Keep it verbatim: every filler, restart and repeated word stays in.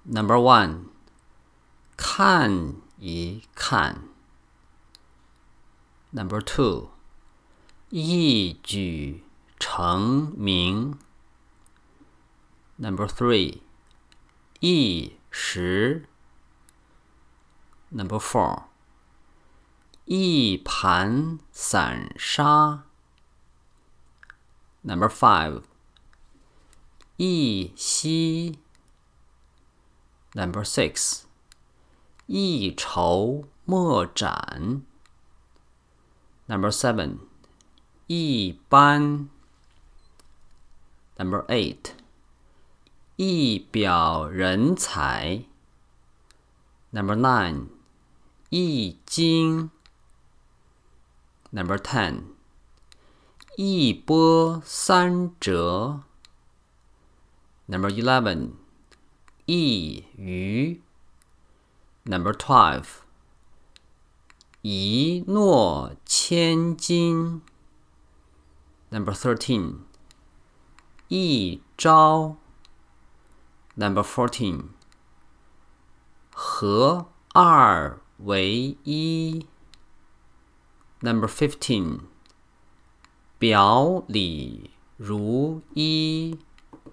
Number one, 看一看。Number two, 一举成名。Number three, 一时。Number four, 一盘散沙。Number five, 一夕。Number six, 一筹莫展。Number seven, 一般。Number eight, 一表人才。Number nine, 一经。Number ten, 一波三折。Number eleven, 一鱼。Number twelve, 一诺千金。Number thirteen, 一招。Number fourteen, 合二为一。Number fifteen, 表里如一。